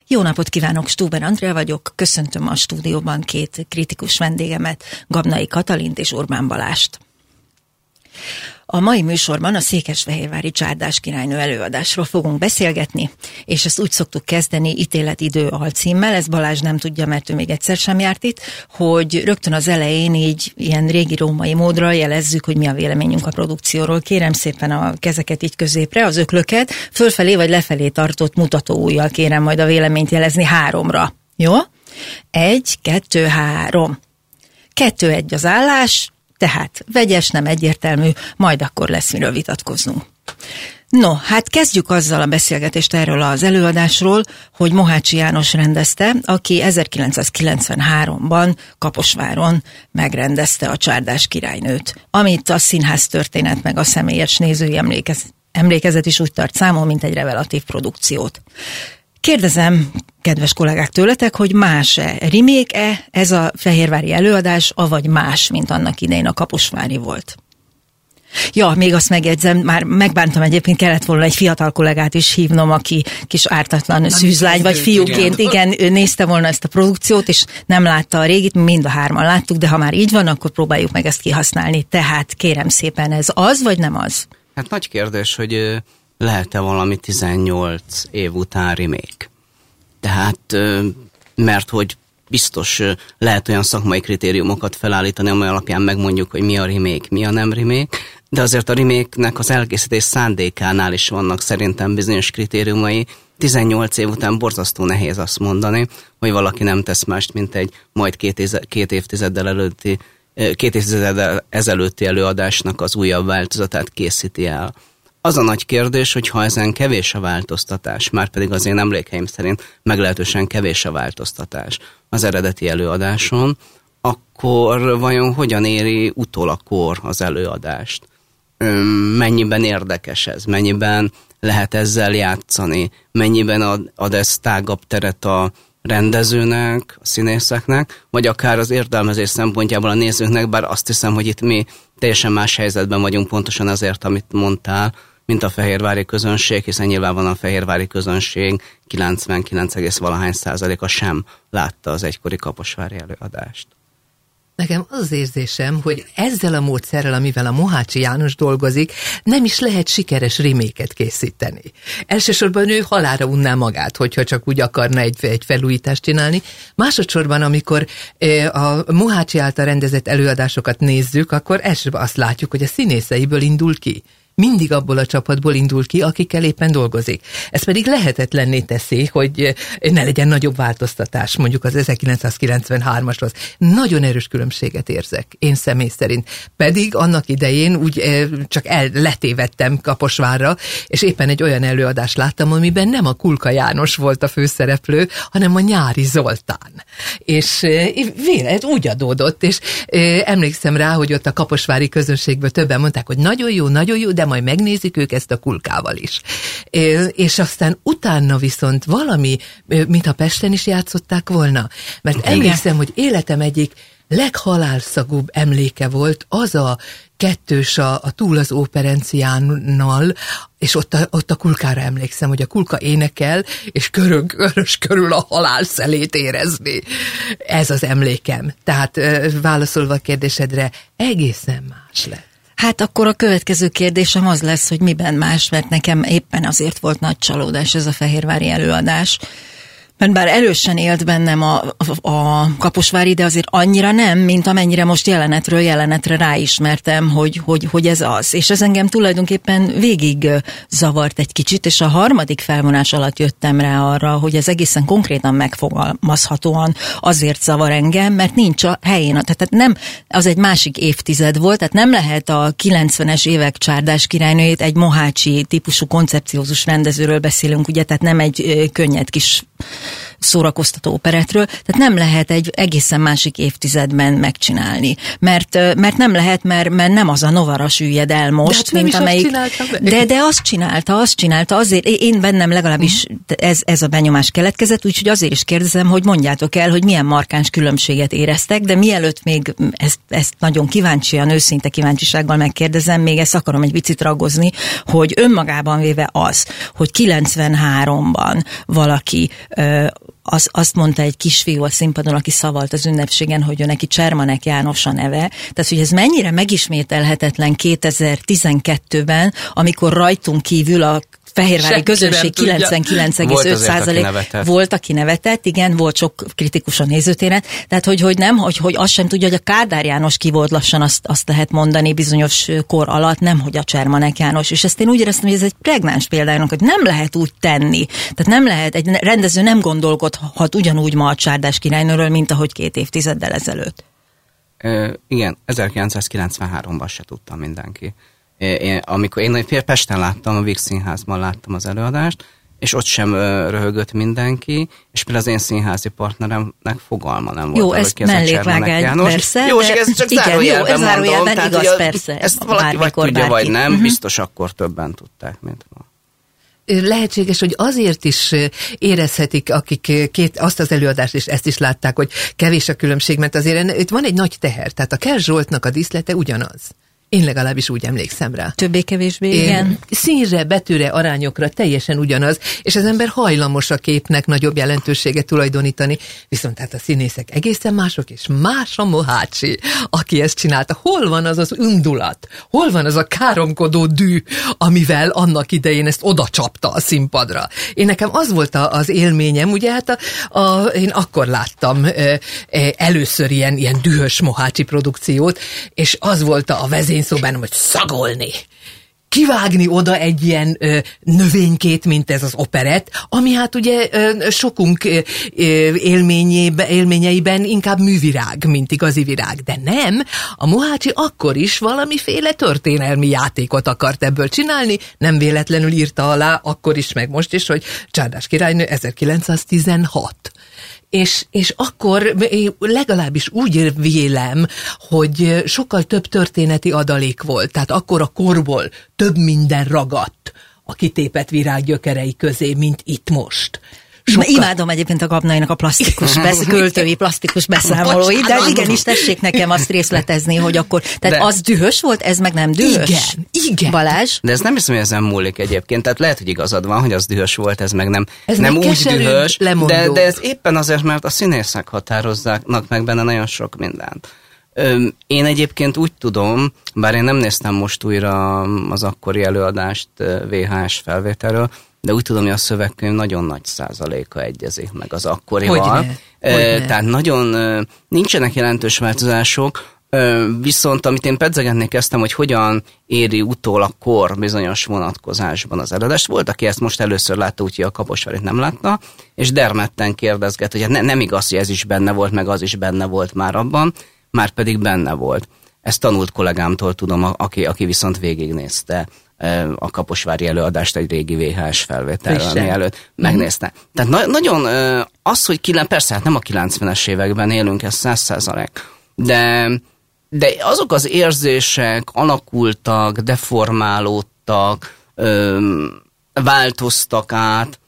Jó napot kívánok, Stuber Andrea vagyok, köszöntöm a stúdióban két kritikus vendégemet, Gabnai Katalint és Orbán Balást. A mai műsorban a székesfehérvári Csárdás királynő előadásról fogunk beszélgetni, és ezt úgy szoktuk kezdeni ítéletidő alcímmel, ezt Balázs nem tudja, mert ő még egyszer sem járt itt, hogy rögtön az elején így ilyen régi római módra jelezzük, hogy mi a véleményünk a produkcióról. Kérem szépen a kezeket így középre, az öklöket, fölfelé vagy lefelé tartott mutatóujjal kérem majd a véleményt jelezni 3-ra. Jó? 1, 2, 3. 2-1 az állás, tehát vegyes, nem egyértelmű, majd akkor lesz miről vitatkoznunk. No, hát kezdjük azzal a beszélgetést erről az előadásról, hogy Mohácsi János rendezte, aki 1993-ban Kaposváron megrendezte a Csárdás királynőt, amit a színház történet meg a személyes nézői emlékezet is úgy tart számon, mint egy revelatív produkciót. Kérdezem, kedves kollégák, tőletek, hogy más-e, remake-e ez a fehérvári előadás, avagy más, mint annak idején a kaposvári volt? Ja, még azt megjegyzem, már megbántam egyébként, kellett volna egy fiatal kollégát is hívnom, aki kis ártatlan szűzlány, vagy fiúként, igen, ő nézte volna ezt a produkciót, és nem látta a régit, mind a 3-an láttuk, de ha már így van, akkor próbáljuk meg ezt kihasználni. Tehát kérem szépen, ez az, vagy nem az? Hát nagy kérdés, hogy lehet-e valami 18 év után remake? Tehát, mert hogy biztos lehet olyan szakmai kritériumokat felállítani, amely alapján megmondjuk, hogy mi a remake, mi a nem remake, de azért a remake-nek az elkészítés szándékánál is vannak szerintem bizonyos kritériumai. 18 év után borzasztó nehéz azt mondani, hogy valaki nem tesz mást, mint egy majd két évtizeddel ezelőtti előadásnak az újabb változatát készíti el. Az a nagy kérdés, hogy ha ezen kevés a változtatás, már pedig az én emlékeim szerint meglehetősen kevés a változtatás az eredeti előadáson, akkor vajon hogyan éri utol a kor az előadást? Mennyiben érdekes ez? Mennyiben lehet ezzel játszani? Mennyiben ad ez tágabb teret a rendezőnek, a színészeknek, vagy akár az értelmezés szempontjából a nézőknek, bár azt hiszem, hogy itt mi teljesen más helyzetben vagyunk pontosan azért, amit mondtál, mint a fehérvári közönség, hiszen nyilván a fehérvári közönség 99,valahány% sem látta az egykori kaposvári előadást. Nekem az érzésem, hogy ezzel a módszerrel, amivel a Mohácsi János dolgozik, nem is lehet sikeres reméket készíteni. Elsősorban ő halálra unná magát, hogyha csak úgy akarna egy felújítást csinálni. Másodszorban, amikor a Mohácsi által rendezett előadásokat nézzük, akkor elsősorban azt látjuk, hogy a színészeiből indul ki. Mindig abból a csapatból indul ki, akikkel éppen dolgozik. Ez pedig lehetetlenné teszi, hogy ne legyen nagyobb változtatás, mondjuk az 1993-ashoz. Nagyon erős különbséget érzek, én személy szerint. Pedig annak idején úgy csak letévedtem Kaposvárra, és éppen egy olyan előadást láttam, amiben nem a Kulka János volt a főszereplő, hanem a Nyári Zoltán. És úgy adódott, és emlékszem rá, hogy ott a kaposvári közönségből többen mondták, hogy nagyon jó, de majd megnézik ők ezt a Kulkával is. És aztán utána viszont valami, mintha Pesten is játszották volna. Mert emlékszem, hogy életem egyik leghalálszagúbb emléke volt az a kettős a Túl az óperenciánnal, és ott a Kulkára emlékszem, hogy a Kulka énekel, és körül a halál szelét érezni. Ez az emlékem. Tehát válaszolva a kérdésedre, egészen más lett. Hát akkor a következő kérdésem az lesz, hogy miben más, mert nekem éppen azért volt nagy csalódás ez a fehérvári előadás, mert bár erősen élt bennem a kaposvári, de azért annyira nem, mint amennyire most jelenetről jelenetre ráismertem, hogy ez az. És ez engem tulajdonképpen végig zavart egy kicsit, és a 3. felvonás alatt jöttem rá arra, hogy ez egészen konkrétan megfogalmazhatóan azért zavar engem, mert nincs a helyén. Tehát nem, az egy másik évtized volt, tehát nem lehet a 90-es évek Csárdás királynőjét, egy Mohácsi típusú koncepciózus rendezőről beszélünk, ugye, tehát nem egy könnyed kis szórakoztató operettről, tehát nem lehet egy egészen másik évtizedben megcsinálni, mert nem lehet, mert nem az a Novara süllyed el most, mint amelyik... De azt csinálta, azért én bennem legalábbis ez a benyomás keletkezett, úgyhogy azért is kérdezem, hogy mondjátok el, hogy milyen markáns különbséget éreztek, de mielőtt még ezt nagyon kíváncsian, őszinte kíváncsisággal megkérdezem, még ezt akarom egy picit ragozni, hogy önmagában véve az, hogy 93-ban valaki azt mondta egy kisfiú a színpadon, aki szavalt az ünnepségen, hogy ő neki Csermanek János a neve. Tehát, hogy ez mennyire megismételhetetlen 2012-ben, amikor rajtunk kívül a fehérvári közönség 99,5% volt, aki nevetett, igen, volt sok kritikus a nézőtéren, tehát hogy azt sem tudja, hogy a Kádár János ki volt lassan, azt lehet mondani bizonyos kor alatt, nem hogy a Csermanek János, és ezt én úgy éreztem, hogy ez egy pregnáns példának, hogy nem lehet úgy tenni, tehát nem lehet, egy rendező nem gondolkodhat ugyanúgy ma a Csárdás királynőről, mint ahogy 2 évtizeddel ezelőtt. Igen, 1993-ban se tudta mindenki. Amikor én Pesten láttam, a Víg Színházban láttam az előadást, és ott sem röhögött mindenki, és például az én színházi partneremnek fogalma nem volt. Jó, ez mellékvágány, persze. Jó, és ezt csak zárójelben mondom. Tehát, igaz, persze. Ezt valaki vagy tudja, vagy nem, biztos akkor többen tudták, mint ma. Lehetséges, hogy azért is érezhetik, akik azt az előadást és ezt is látták, hogy kevés a különbség, mert azért itt van egy nagy teher, tehát a Kell Zsoltnak a díszlete ugyanaz. Én legalábbis úgy emlékszem rá. Többé-kevésbé, igen. Színre, betűre, arányokra teljesen ugyanaz, és az ember hajlamos a képnek nagyobb jelentőséget tulajdonítani, viszont hát a színészek egészen mások, és más a Mohácsi, aki ezt csinálta. Hol van az az indulat? Hol van az a káromkodó dű, amivel annak idején ezt oda csapta a színpadra? Én nekem az volt az élményem, ugye hát én akkor láttam először ilyen dühös Mohácsi produkciót, és az volt a vezényszobánom, hogy szagolni. Kivágni oda egy ilyen növénykét, mint ez az operett, ami hát ugye sokunk élményeiben inkább művirág, mint igazi virág. De nem, a Mohácsi akkor is valamiféle történelmi játékot akart ebből csinálni, nem véletlenül írta alá, akkor is, meg most is, hogy Csárdás királynő 1916. És akkor legalábbis úgy vélem, hogy sokkal több történeti adalék volt, tehát akkor a korból több minden ragadt a kitépett virág gyökerei közé, mint itt most. Imádom egyébként a Gabnainak a költői plastikus beszámolói, de igenis tessék nekem azt részletezni, hogy akkor, tehát az dühös volt, ez meg nem dühös? Igen. Balázs? De ez nem hiszem, hogy ezen múlik egyébként, tehát lehet, hogy igazad van, hogy az dühös volt, ez meg nem úgy dühös, de ez éppen azért, mert a színészek határoznak meg benne nagyon sok mindent. Én egyébként úgy tudom, bár én nem néztem most újra az akkori előadást VHS felvételről, de úgy tudom, hogy a szövegkönyv nagyon nagy százaléka egyezik meg az akkorival. Tehát nagyon nincsenek jelentős változások, viszont amit én pedzegetni kezdtem, hogy hogyan éri utol a kor bizonyos vonatkozásban az előadást. Volt, aki ezt most először látta, úgyhogy a Kaposvárit nem látta, és dermedten kérdezget, hogy nem igaz, hogy ez is benne volt, meg az is benne volt már abban, már pedig benne volt. Ezt tanult kollégámtól tudom, aki viszont végignézte a kaposvári előadást egy régi VHS felvételről, mielőtt megnézte. Tehát nagyon az, hogy persze, hát nem a 90-es években élünk, ez 100%, de azok az érzések alakultak, deformálódtak, változtak át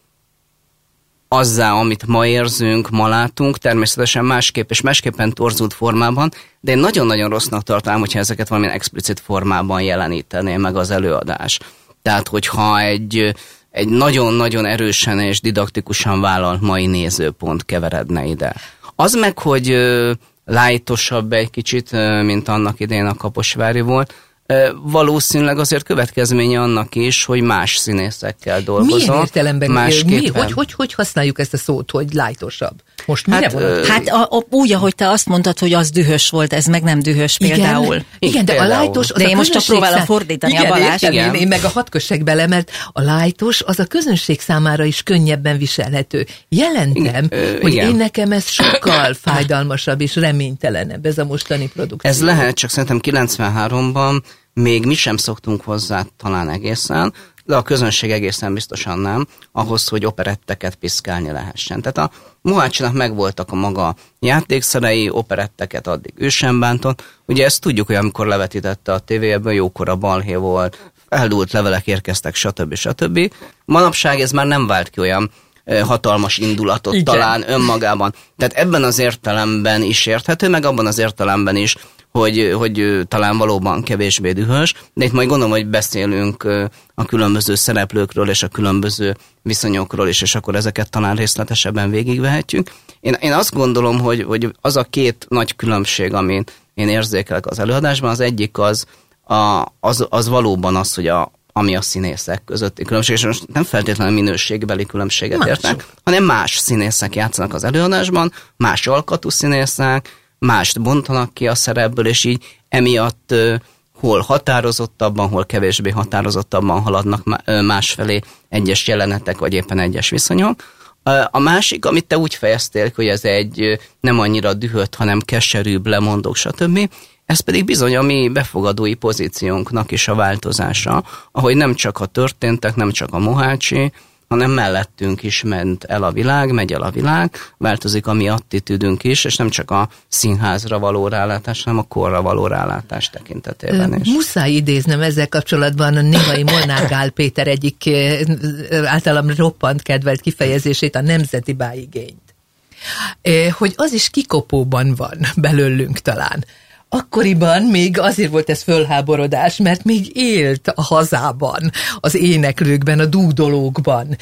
azzá, amit ma érzünk, ma látunk, természetesen másképp és másképpen torzult formában, de én nagyon-nagyon rossznak tartanám, hogyha ezeket valamilyen explicit formában jelenítené meg az előadás. Tehát, hogyha egy nagyon-nagyon erősen és didaktikusan vállalt mai nézőpont keveredne ide. Az meg, hogy lightosabb egy kicsit, mint annak idején a Kaposvári volt, valószínűleg azért következménye annak is, hogy más színészekkel dolgozom. Milyen értelemben? Hogy használjuk ezt a szót, hogy lightosabb? Most mire van? Hát úgy, ahogy te azt mondtad, hogy az dühös volt, ez meg nem dühös például. Igen, de a lightos... De én most csak próbálom fordítani a Balázs. Én meg a hadd kössek bele, mert a lightos az a közönség számára is könnyebben viselhető. Jelentem, hogy én nekem ez sokkal fájdalmasabb és reménytelenebb ez a mostani produkció. Ez lehet, csak szerintem 93-ban még mi sem szoktunk hozzá talán egészen. de a közönség egészen biztosan nem, ahhoz, hogy operetteket piszkálni lehessen. Tehát a Mohácsinak megvoltak a maga játékszerei, operetteket addig ő sem bántott. Ugye ezt tudjuk, hogy amikor levetítette a tévéből, jókora balhé volt, eldúlt levelek érkeztek, stb. Manapság ez már nem vált ki olyan hatalmas indulatot. Igen. Talán önmagában. Tehát ebben az értelemben is érthető, meg abban az értelemben is, hogy talán valóban kevésbé dühös, de itt majd gondolom, hogy beszélünk a különböző szereplőkről és a különböző viszonyokról is, és akkor ezeket talán részletesebben végigvehetjük. Én azt gondolom, hogy az a két nagy különbség, amit én érzékelek az előadásban, az egyik az valóban az, hogy ami a színészek közötti különbség, és most nem feltétlenül minőségbeli különbséget értek, hanem más színészek játszanak az előadásban, más alkatú színészek, mást bontanak ki a szerepből, és így emiatt hol határozottabban, hol kevésbé határozottabban haladnak másfelé egyes jelenetek, vagy éppen egyes viszonyok. A másik, amit te úgy fejeztél, hogy ez egy nem annyira dühött, hanem keserűbb, lemondók, stb., ez pedig bizony a mi befogadói pozíciónknak is a változása, ahogy nem csak a történtek, nem csak a Mohácsi, hanem mellettünk is megy el a világ, változik a mi attitűdünk is, és nem csak a színházra való rálátás, hanem a korra való rálátás tekintetében is. Muszáj idéznem ezzel kapcsolatban a néhai Molnár Gál Péter egyik általam roppant kedvelt kifejezését, a nemzeti báigényt. Hogy az is kikopóban van belőlünk talán. Akkoriban még azért volt ez fölháborodás, mert még élt a hazában, az éneklőkben, a dúdolókban,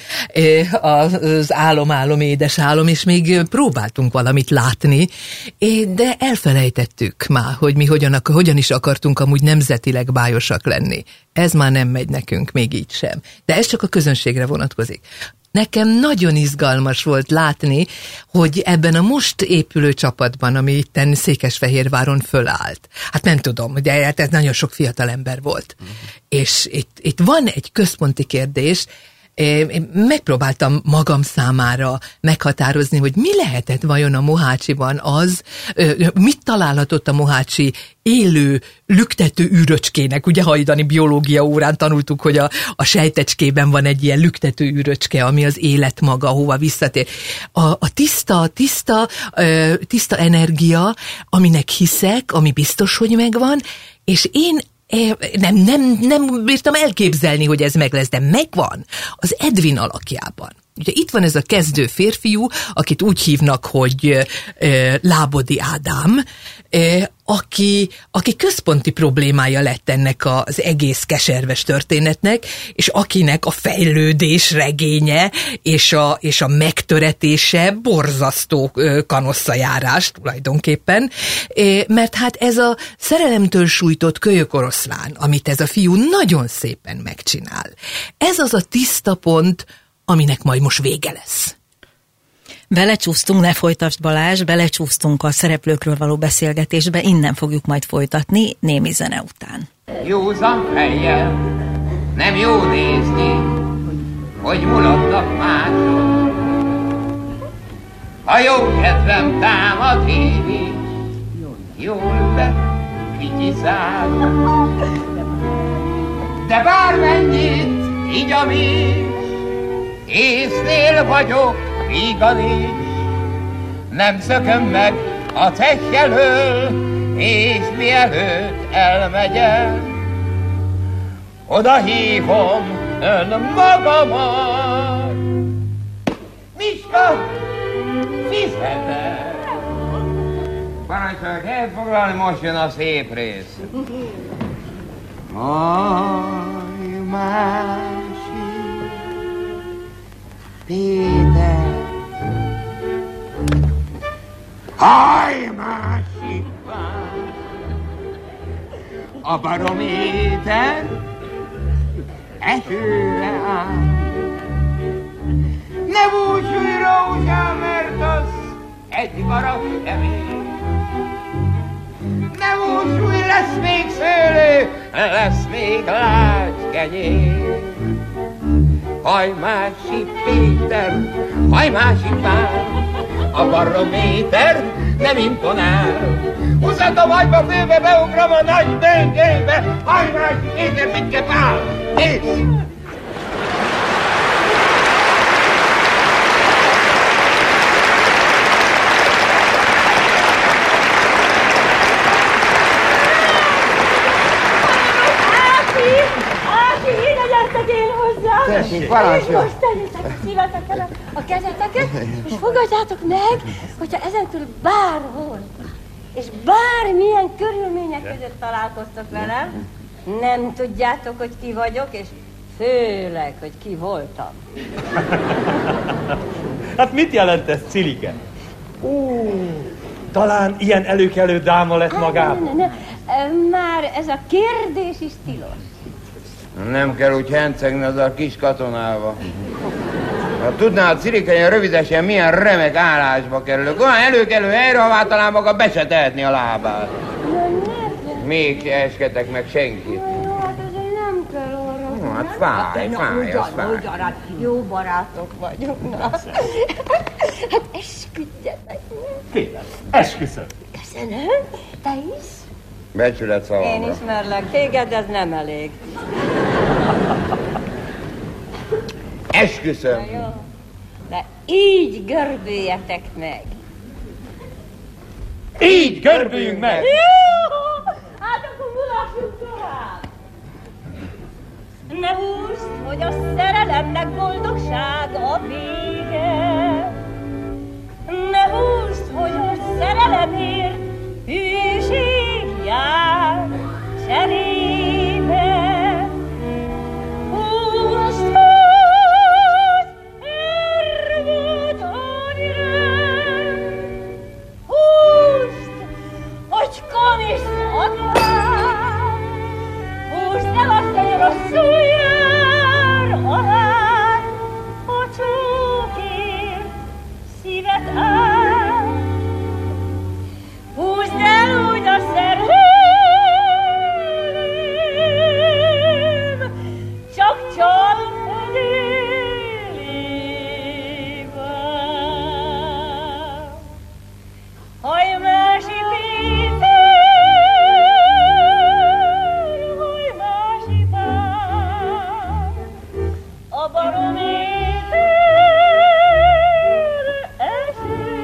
az álom, édes álom, és még próbáltunk valamit látni, de elfelejtettük már, hogy mi hogyan is akartunk amúgy nemzetileg bájosak lenni. Ez már nem megy nekünk, még így sem. De ez csak a közönségre vonatkozik. Nekem nagyon izgalmas volt látni, hogy ebben a most épülő csapatban, ami itten Székesfehérváron fölállt, hát nem tudom, de hát ez nagyon sok fiatal ember volt. És itt van egy központi kérdés, én megpróbáltam magam számára meghatározni, hogy mi lehetett vajon a Mohácsiban az, mit találhatott a Mohácsi élő, lüktető űröcskének. Ugye hajdani biológia órán tanultuk, hogy a sejtecskében van egy ilyen lüktető űröcske, ami az élet maga, hova visszatér. A tiszta energia, aminek hiszek, ami biztos, hogy megvan, és én nem bírtam elképzelni, hogy ez meg lesz, de megvan az Edwin alakjában. Ugye itt van ez a kezdő férfiú, akit úgy hívnak, hogy Lábodi Ádám, aki központi problémája lett ennek az egész keserves történetnek, és akinek a fejlődés regénye és a megtöretése borzasztó kanosszajárás tulajdonképpen, mert hát ez a szerelemtől sújtott kölyökoroszlán, amit ez a fiú nagyon szépen megcsinál. Ez az a tiszta pont, aminek majd most vége lesz. Belecsúsztunk, ne folytasd Balázs, belecsúsztunk a szereplőkről való beszélgetésbe, innen fogjuk majd folytatni némi zene után. Józan fejjel, nem jó nézni, hogy mulatnak mások. Ha jó kedvem támad én is, jól bekrityizál. De bármennyit így a mi észnél vagyok, vígan is, nem szököm meg a tegy elől, és mielőtt elmegyek, oda hívom önmagamat. Miska, fizetek! Parancsolják elfoglalni, most jön a szép rész. Péter. Haj, másik pár. A barométer esőre áll. Ne búsulj rózsám, mert az egy garag kemény. Ne búsulj, lesz még szőlő, lesz még lágykenyér. Hajmási Péter, hajmási pár, a barométer nem imponál. Húzzad a vagyba főbe, beugrom a nagy döngébe, hajmási Péter, mit kell pál? Kész! Tessék, parancsolj! Most tegyétek szívetek el a kezeteket, és fogadjátok meg, hogyha ezentúl bárhol, és bármilyen körülmények között találkoztok velem, nem tudjátok, hogy ki vagyok, és főleg, hogy ki voltam. Hát mit jelent ez, Cilike? Talán ilyen előkelő dáma lett magában. Ne. Már ez a kérdés is tilos. Nem kell úgy hencegni az a kis katonával. Ha tudná a Cilike ilyen rövidesen milyen remek állásba kerülök, olyan előkelő helyre, ha talán maga be se tehetni a lábát. Még se esketek meg senkit. Hát ezért nem kell arra. Hát fáj, az fáj. Ugyan, jó barátok vagyunk. Na. Hát esküdjetek. Kérem, esküszöm. Köszönöm. Te is? Becsület szavamra. Én ismerlek téged, ez nem elég. Esküszöm. Jó. De így görbüljetek meg. Így görbüljünk meg! Jó! Hát akkor mulassunk tovább. Ne húzd, hogy a szerelemnek boldogság a vége. Ne húzd, hogy a szerelemért hűség jár cserébe. Húzd, erőd anyra. Húzd, hogy komiszt adnál. Húzd el azt, hogy rosszul jár alá, a csókért szívet áll. Húzd el úgy a szerelem, csak délébe. Hajmási Péter, hajmási pár, a barométer eső.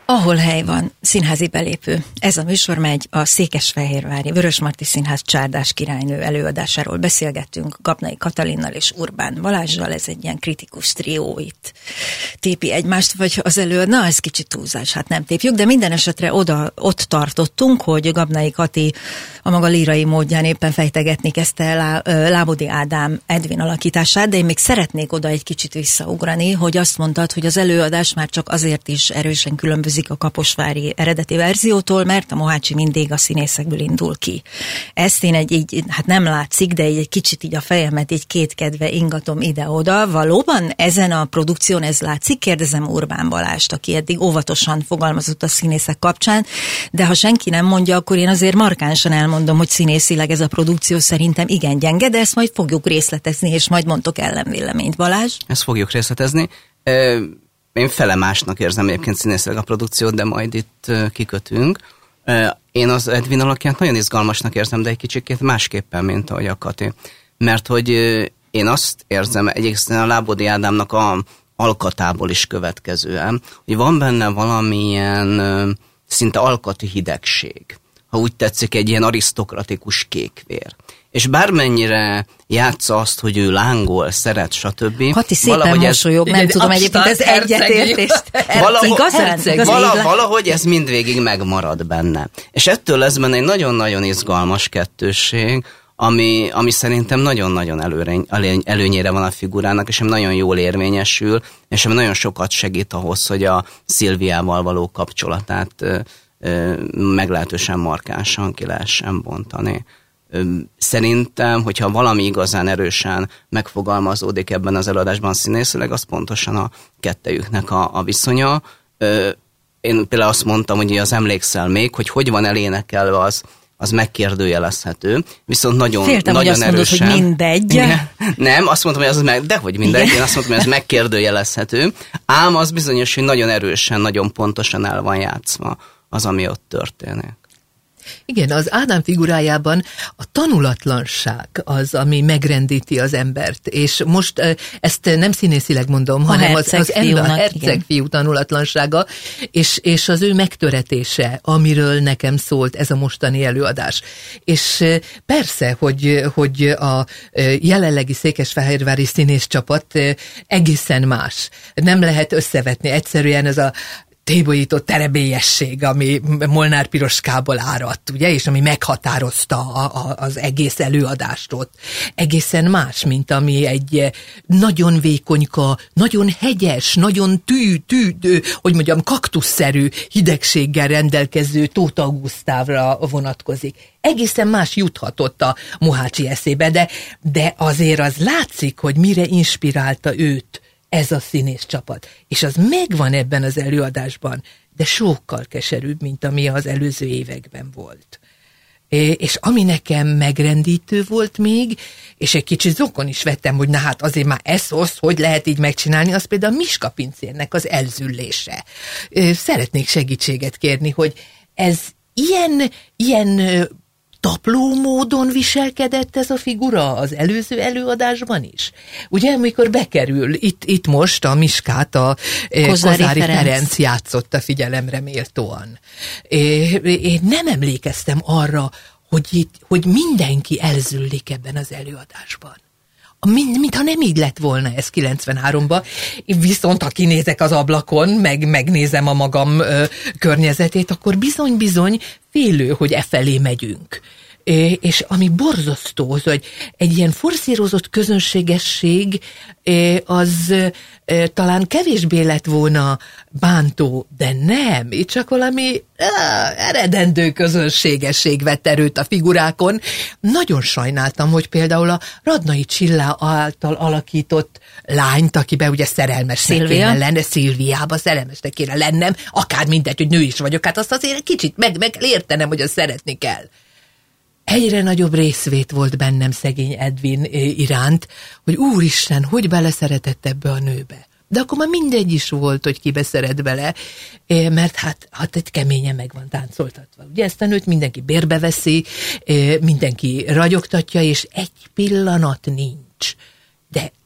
Ahol hely van, színházi belépő. Ez a műsor megy a székesfehérvári Vörösmarty Színház Csárdás királynő előadásáról beszélgettünk Gabnai Katalinnal és Urbán Balázsral. Ez egy ilyen kritikus trió, itt tépi egymást, vagy az na ez kicsit túlzás, hát nem tépjük, de minden esetre ott tartottunk, hogy Gabnai Kati a maga lírai módján éppen fejtegetni kezdte Lábody Ádám Edwin alakítását, de én még szeretnék oda egy kicsit visszaugrani, hogy azt mondtad, hogy az előadás már csak azért is erősen különbözik a kaposvári eredeti verziótól, mert a Mohácsi mindig a színészekből indul ki. Ezt én hát nem látszik, de egy kicsit így a fejemet így kétkedve ingatom ide-oda. Valóban ezen a produkción ez látszik? Kérdezem Urbán Balást, aki eddig óvatosan fogalmazott a színészek kapcsán, de ha senki nem mondja, akkor én azért markánsan elmondom, hogy színészileg ez a produkció szerintem igen gyenge, de ezt majd fogjuk részletezni, és majd mondtok ellenvéleményt. Balázs? Ezt fogjuk részletezni. Én felemásnak érzem egyébként színészileg a produkciót, de majd itt kikötünk. Én az Edwin alakját nagyon izgalmasnak érzem, de egy kicsit másképpen, mint ahogy a Kati. Mert hogy én azt érzem egyébként a Lábody Ádámnak a alkatából is következően, hogy van benne valamilyen szinte alkati hidegség. Ha úgy tetszik, egy ilyen arisztokratikus kékvér. És bármennyire játsza azt, hogy ő lángol, szeret, stb. Kati szépen mosolyog, nem tudom egyébként ez egyetértést. Valahogy ez mindvégig megmarad benne. És ettől lesz benne egy nagyon-nagyon izgalmas kettősség, ami szerintem nagyon-nagyon előnyére van a figurának, és ami nagyon jól érvényesül, és ami nagyon sokat segít ahhoz, hogy a Szilviával való kapcsolatát meglehetősen markánsan ki lehessen bontani. Szerintem, hogyha valami igazán erősen megfogalmazódik ebben az előadásban színészileg, az pontosan a kettejüknek a viszonya. Én például azt mondtam, hogy az Emlékszel még, hogy van elénekelve, az megkérdőjelezhető, viszont nagyon erősen... hogy azt mondod, hogy mindegy. Igen, nem, azt mondtam, hogy dehogy mindegy, én azt mondtam, hogy ez megkérdőjelezhető, ám az bizonyos, hogy nagyon erősen, nagyon pontosan el van játszva az, ami ott történik. Igen, az Ádám figurájában a tanulatlanság az, ami megrendíti az embert, és most ezt nem színészileg mondom, hanem az ember, a hercegfiú tanulatlansága, és az ő megtöretése, amiről nekem szólt ez a mostani előadás. És persze, hogy a jelenlegi székesfehérvári színészcsapat egészen más. Nem lehet összevetni, egyszerűen ez a tébolyított terebélyesség, ami Molnár Piroskából áradt, ugye, és ami meghatározta az egész előadást ott. Egészen más, mint ami egy nagyon vékonyka, nagyon hegyes, nagyon hogy mondjam, kaktuszszerű hidegséggel rendelkező Tóth Augusztávra vonatkozik. Egészen más juthatott a Mohácsi eszébe, de azért az látszik, hogy mire inspirálta őt ez a színészcsapat. És az megvan ebben az előadásban, de sokkal keserűbb, mint ami az előző években volt. És ami nekem megrendítő volt még, és egy kicsit zokon is vettem, hogy na hát azért már hogy lehet így megcsinálni, az például a Miska pincérnek az elzüllése. Szeretnék segítséget kérni, hogy ez ilyen tapló módon viselkedett ez a figura az előző előadásban is. Ugye, amikor bekerül, itt most a Miskát a Kozári Ferenc játszotta figyelemre méltóan. Én nem emlékeztem arra, hogy mindenki elzüllik ebben az előadásban. Mintha nem így lett volna ez 93-ban, viszont ha kinézek az ablakon, megnézem a magam környezetét, akkor bizony-bizony félő, hogy efelé megyünk. És ami borzasztó, hogy egy ilyen forszírozott közönségesség az talán kevésbé lett volna bántó, de nem, itt csak valami eredendő közönségesség vett erőt a figurákon. Nagyon sajnáltam, hogy például a Radnai Csilla által alakított lányt, akiben ugye szerelmesnek kéne lenne, Szilviába szerelmesnek kéne lennem, akár mindegy, hogy nő is vagyok, hát azt azért kicsit meg kell értenem, hogy azt szeretni kell. Egyre nagyobb részvét volt bennem szegény Edwin iránt, hogy úristen, hogy beleszeretett ebbe a nőbe. De akkor már mindegy is volt, hogy ki beszeret bele, mert hát egy keményen meg van táncoltatva. Ugye ezt a nőt mindenki bérbe veszi, mindenki ragyogtatja, és egy pillanat nincs. De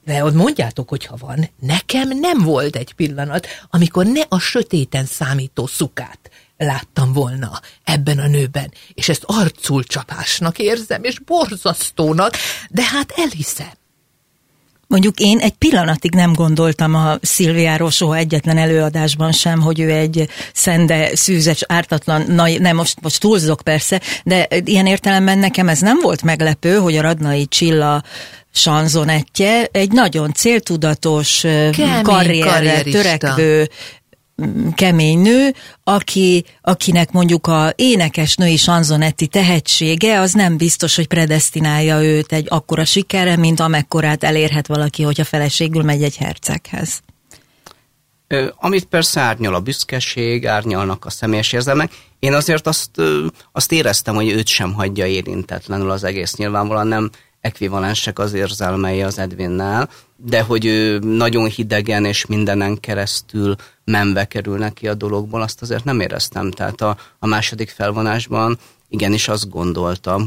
De ott mondjátok, hogyha van. Nekem nem volt egy pillanat, amikor ne a sötéten számító szukát láttam volna ebben a nőben, és ezt arcul csapásnak érzem, és borzasztónak, de hát elhiszem. Mondjuk én egy pillanatig nem gondoltam a Szilviáról soha egyetlen előadásban sem, hogy ő egy szende, szűzes, ártatlan, nem most túlzok persze, de ilyen értelemben nekem ez nem volt meglepő, hogy a Radnai Csilla sanzonettje egy nagyon céltudatos, karrierre törekvő, kemény nő, akinek mondjuk a énekesnői sanzonetti tehetsége az nem biztos, hogy predesztinálja őt egy akkora sikerre, mint amekkorát elérhet valaki, hogyha feleségül megy egy herceghez. Amit persze árnyal a büszkeség, árnyalnak a személyes érzelmek. Én azért azt éreztem, hogy őt sem hagyja érintetlenül az egész, nyilvánvalóan nem ekvivalensek az érzelmei az Edwinnel, de hogy ő nagyon hidegen és mindenen keresztül menve kerül neki a dologból, azt azért nem éreztem. Tehát a második felvonásban igenis azt gondoltam,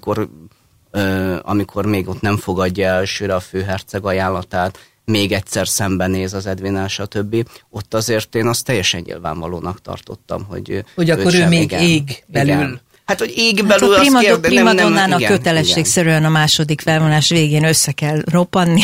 amikor még ott nem fogadja elsőre a főherceg ajánlatát, még egyszer szembenéz az Edwinnel, stb. Ott azért én azt teljesen nyilvánvalónak tartottam, hogy akkor ő még ég belül. Igen. Hát, hogy ég belül azt kérde, primadonnának kötelességszerűen a második felvonás végén össze kell roppanni.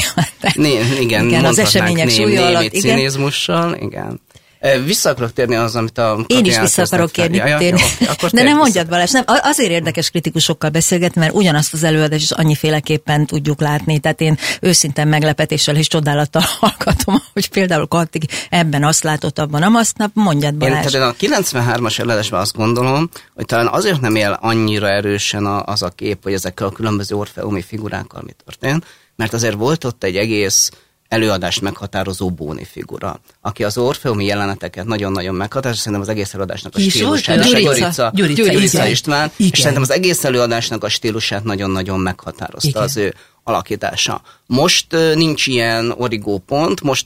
Igen, az események súlya alatt. Cinizmussal, igen. Vissza akarok térni az, amit a én is vissza akarok térni. De nem mondjad, Balázs, nem. Azért érdekes kritikusokkal beszélgetni, mert ugyanazt az előadást is annyiféleképpen tudjuk látni. Tehát én őszintén meglepetéssel és csodálattal hallgatom, hogy például Kattig ebben azt látott, abban nem azt, mondjad, Balázs. Én a 93-as előadásban azt gondolom, hogy talán azért nem él annyira erősen az a kép, hogy ezekkel a különböző orfeumi figurákkal mi történt, mert azért volt ott egy egész előadást meghatározó Bóni figura, aki az orfeumi jeleneteket nagyon-nagyon meghatározó, szerintem az egész előadásnak a stílusát. Gyurica István, és szerintem az egész előadásnak a stílusát nagyon-nagyon meghatározta az ő alakítása. Most nincs ilyen origópont, most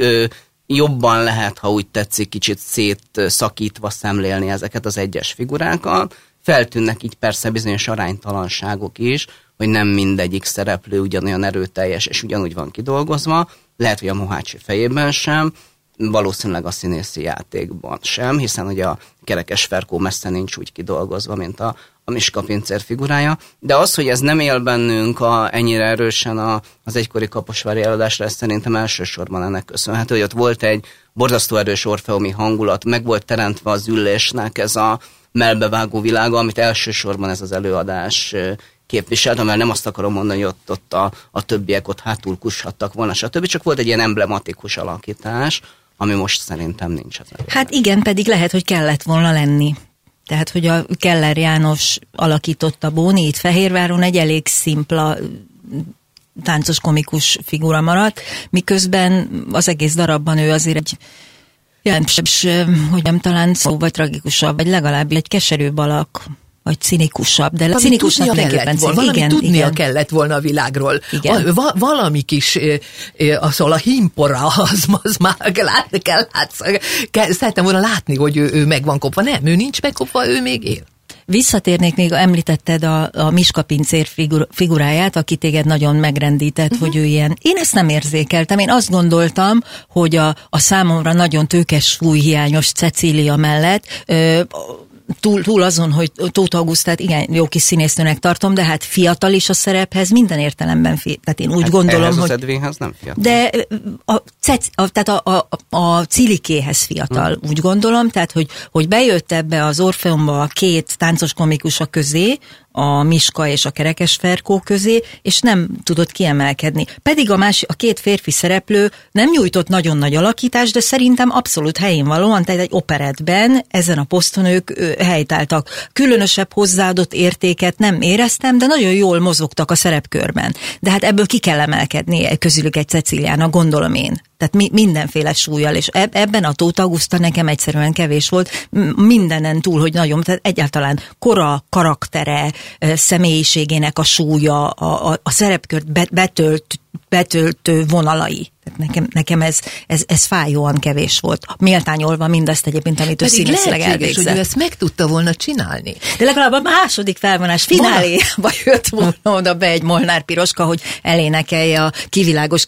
jobban lehet, ha úgy tetszik, kicsit szétszakítva szemlélni ezeket az egyes figurákat. Feltűnnek így persze bizonyos aránytalanságok is, hogy nem mindegyik szereplő ugyanolyan erőteljes és ugyanúgy van kidolgozva, lehet, hogy a Mohácsi fejében sem, valószínűleg a színészi játékban sem, hiszen ugye a Kerekes Ferkó messze nincs úgy kidolgozva, mint a Miska pincér figurája, de az, hogy ez nem él bennünk ennyire erősen az egykori kaposvári előadásra, ez szerintem elsősorban ennek köszönhető, hogy ott volt egy borzasztó erős orfeumi hangulat, meg volt teremtve az Üllésnek ez a mellbevágó világa, amit elsősorban ez az előadás képviselt, mert nem azt akarom mondani, hogy ott a többiek ott hátul kushattak volna, stb. Csak volt egy ilyen emblematikus alakítás, ami most szerintem nincs az előadás. Hát igen, pedig lehet, hogy kellett volna lenni. Tehát, hogy a Keller János alakította Bóni, itt Fehérváron egy elég szimpla táncos komikus figura maradt, miközben az egész darabban ő azért egy jelentősebb, hogy nem talán szó, vagy tragikusabb, vagy legalább egy keserűbb alak, vagy cinikusabb, de cinikusnak mindenképpen valami tudnia kellett volna a világról. Valami kis, a himpora, az már szerettem volna látni, hogy ő meg van kopva. Nem, ő nincs megkopva, ő még él. Visszatérnék még, említetted a Miska pincér figuráját, aki téged nagyon megrendített, hogy ő ilyen. Én ezt nem érzékeltem. Én azt gondoltam, hogy a számomra nagyon tőkes, súlyhiányos Cecília mellett túl azon, hogy Tóth Augusztát igen, jó kis színésznőnek tartom, de hát fiatal is a szerephez, minden értelemben tehát én úgy gondolom, hogy... az Edwinhez nem fiatal. De tehát a Cilikéhez fiatal, úgy gondolom, tehát hogy bejött ebbe az Orfeumba a két táncos komikusa közé, a Miska és a Kerekes Ferkó közé, és nem tudott kiemelkedni. Pedig a két férfi szereplő nem nyújtott nagyon nagy alakítást, de szerintem abszolút helyén valóan, tehát egy operettben ezen a poszton ők helytáltak. Különösebb hozzáadott értéket nem éreztem, de nagyon jól mozogtak a szerepkörben. De hát ebből ki kell emelkedni közülük egy Cecíliának, gondolom én. Tehát mindenféle súlyjal, és ebben a Tóth Auguszta nekem egyszerűen kevés volt, mindenen túl, hogy nagyon, tehát egyáltalán kora, karaktere, személyiségének a súlya, a szerepkört betöltő vonalai. Tehát nekem ez fájóan kevés volt. Méltányolva mindazt egyébként, amit ő színészileg elvégzett. Hogy ő ezt meg tudta volna csinálni. De legalább a második felvonás fináléba jött volna oda be egy Molnár Piroska, hogy elénekelje a kivilágos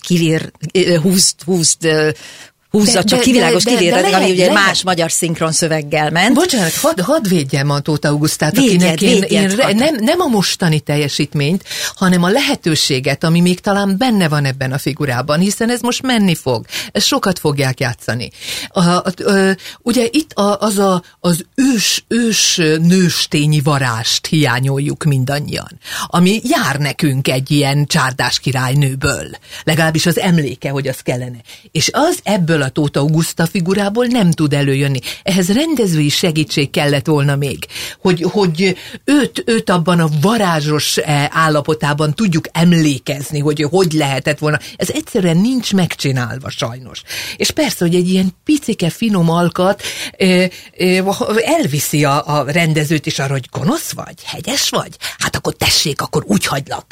húzza csak kivilágos kivér, ami ugye más magyar szinkron szöveggel ment. Bocsánat, hadd védjem a Tóth Augusztát, akinek nem a mostani teljesítményt, hanem a lehetőséget, ami még talán benne van ebben a figurában, hiszen ez most menni fog. Ezt sokat fogják játszani. Ugye itt az ős nőstényi varást hiányoljuk mindannyian, ami jár nekünk egy ilyen csárdás királynőből. Legalábbis az emléke, hogy az kellene. És az ebből a Tóth Auguszta figurából nem tud előjönni. Ehhez rendezői segítség kellett volna még, hogy őt abban a varázsos állapotában tudjuk emlékezni, hogy lehetett volna. Ez egyszerűen nincs megcsinálva sajnos. És persze, hogy egy ilyen picike finom alkat elviszi a rendezőt is arra, hogy gonosz vagy, hegyes vagy, hát akkor tessék, akkor úgy hagylak.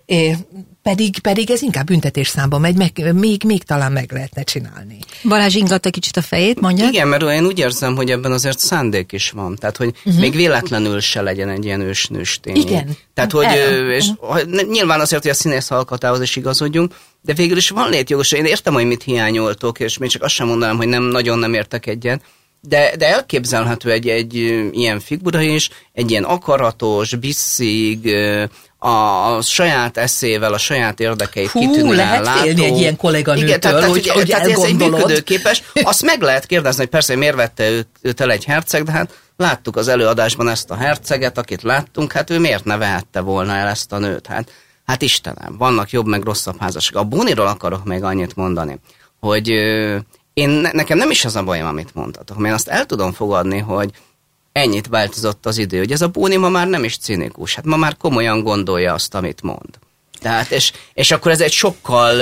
Pedig ez inkább büntetésszámba megy, még talán meg lehetne csinálni. Balázs ingatta kicsit a fejét, mondja? Igen, mert én úgy érzem, hogy ebben azért szándék is van. Tehát, hogy még véletlenül se legyen egy ilyen ősnőstény. Igen. Tehát, hogy és nyilván azért, hogy a színész alkatához is igazodjunk, de végül is van létjogos. Én értem, hogy mit hiányoltok, és még csak azt sem mondanám, hogy nagyon nem értek egyet, de elképzelhető egy ilyen figura is, egy ilyen akaratos, bisszig, a saját eszével, a saját érdekeit kitűnően lehet látó. félni egy ilyen kolléganőtől, igen, tehát, hogy ez egy elgondolod. működőképes. Azt meg lehet kérdezni, hogy persze miért vette őt el egy herceg, de hát láttuk az előadásban ezt a herceget, akit láttunk, hát ő miért ne vehette volna el ezt a nőt? Hát Istenem, vannak jobb meg rosszabb házasok. A Bóniról akarok még annyit mondani, hogy nekem nem is az a bajom, amit mondtatok, mert én azt el tudom fogadni, hogy ennyit változott az idő, hogy ez a Bóni ma már nem is cinikus, hát ma már komolyan gondolja azt, amit mond. Tehát, és akkor ez egy sokkal,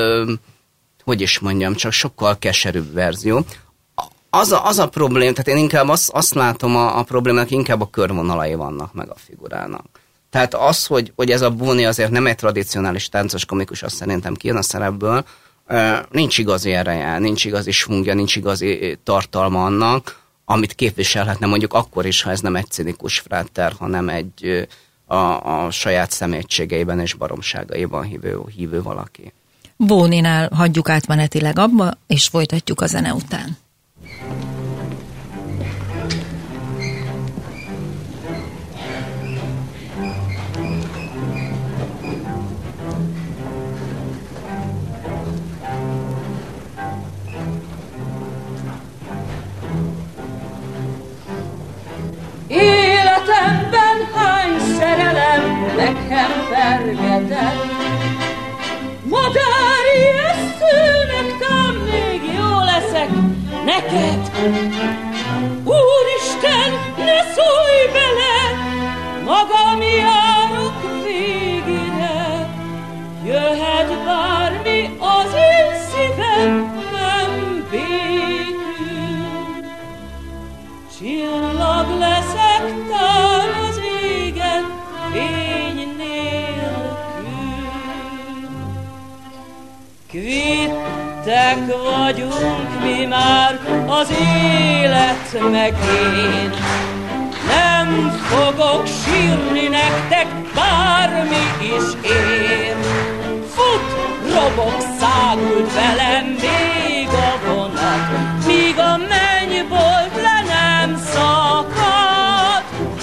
hogy is mondjam, csak sokkal keserűbb verzió. Az a problém, tehát én inkább azt látom a problémának, inkább a körvonalai vannak meg a figurának. Tehát az, hogy ez a Bóni azért nem egy tradicionális táncos komikus, azt szerintem kijön a szerepből, nincs igazi ereje, nincs igazi svungja, nincs igazi tartalma annak, amit képviselhetne mondjuk akkor is, ha ez nem egy cinikus fráter, hanem egy a saját szemétségeiben és baromságaiban hívő valaki. Bóninál hagyjuk átmenetileg abba, és folytatjuk a zene után. Életemben hány szerelem meghempergetett, madári eszőnek tám még jó leszek neked. Úristen, ne szólj bele, magam járok végére, jöhet bármi, az én szívem nem békül. Csillag leszek tán az égen, fény nélkül. Kvittek vagyunk mi már, az élet meg én. Nem fogok sírni nektek, bármi is ér. Fut, robog, száguld velem még a vonat, míg a mennybolt le nem szakad.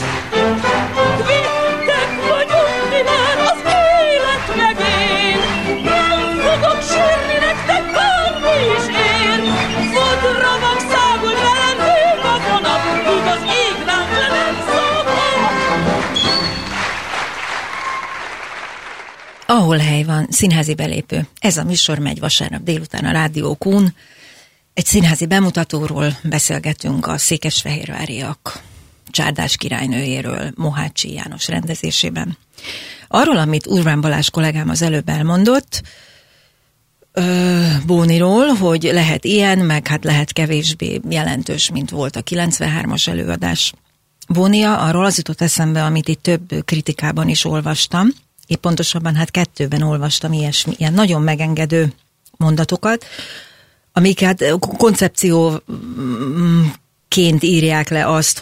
Kvittek vagyunk mi már, az élet meg én. Nem fogok sírni nektek, bármi is ér. Fut, robog, száguld velem még a vonat, míg az ég rám le nem szakad. Ahol hely van, színházi belépő. Ez a műsor megy vasárnap délután a Rádió Kun. Egy színházi bemutatóról beszélgetünk a székesfehérváriak csárdás királynőjéről Mohácsi János rendezésében. Arról, amit Urván Balázs kollégám az előbb elmondott, Bóniról, hogy lehet ilyen, meg hát lehet kevésbé jelentős, mint volt a 93-as előadás. Bónia, arról az jutott eszembe, amit itt több kritikában is olvastam, épp pontosabban hát 2-ben olvastam ilyen nagyon megengedő mondatokat, amiket koncepcióként írják le azt,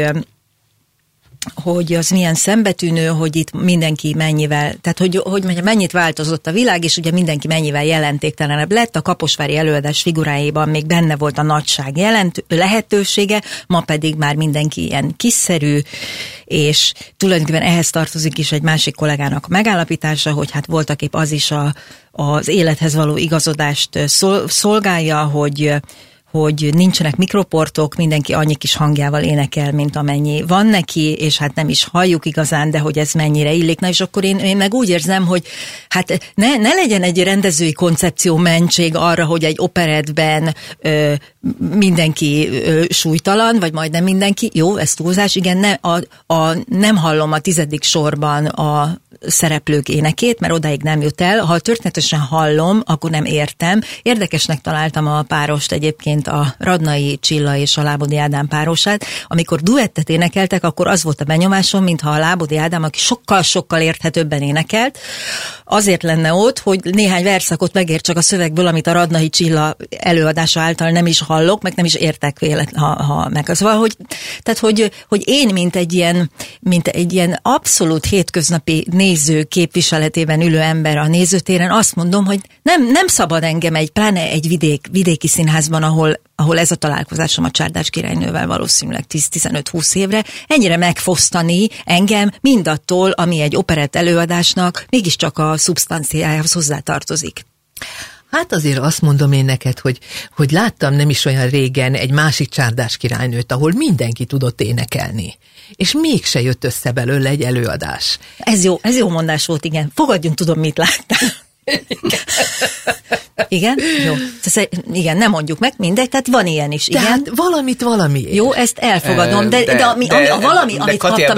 hogy az milyen szembetűnő, hogy itt mindenki mennyivel, tehát hogy mennyit változott a világ, és ugye mindenki mennyivel jelentéktelenebb lett, a kaposvári előadás figuráiban még benne volt a nagyság lehetősége, ma pedig már mindenki ilyen kiszerű, és tulajdonképpen ehhez tartozik is egy másik kollégának a megállapítása, hogy hát voltaképp az is az élethez való igazodást szolgálja, hogy nincsenek mikroportok, mindenki annyi kis hangjával énekel, mint amennyi van neki, és hát nem is halljuk igazán, de hogy ez mennyire illik. Na, és akkor én meg úgy érzem, hogy hát ne legyen egy rendezői koncepció mentség arra, hogy egy operettben mindenki súlytalan, vagy majdnem mindenki, jó, ez túlzás, igen, nem hallom a 10. sorban a szereplők énekét, mert odáig nem jut el. Ha történetesen hallom, akkor nem értem. Érdekesnek találtam a párost egyébként, a Radnai Csilla és a Lábodi Ádám párosát. Amikor duettet énekeltek, akkor az volt a benyomásom, mintha a Lábodi Ádám, aki sokkal-sokkal érthetőbben énekelt, azért lenne ott, hogy néhány verszakot megértsek a szövegből, amit a Radnai Csilla előadása által nem is hallok, meg nem is értek ha meg. Szóval, hogy én, mint egy ilyen abszolút hétköznapi néző képviseletében ülő ember a nézőtéren, azt mondom, hogy nem szabad engem pláne egy vidéki színházban, ahol ez a találkozásom a Csárdás királynővel valószínűleg 10-15-20 évre, ennyire megfosztani engem mindattól, ami egy operett előadásnak mégiscsak a szubstanciájához hozzátartozik. Hát azért azt mondom én neked, hogy láttam nem is olyan régen egy másik Csárdás királynőt, ahol mindenki tudott énekelni. És mégse jött össze belőle egy előadás. Ez jó mondás volt, igen. Fogadjunk, tudom, mit láttál. Igen? Jó. Igen, nem mondjuk meg, mindegy, tehát van ilyen is. Igen? Tehát valamiért. Jó, ezt elfogadom, de amit kaptam,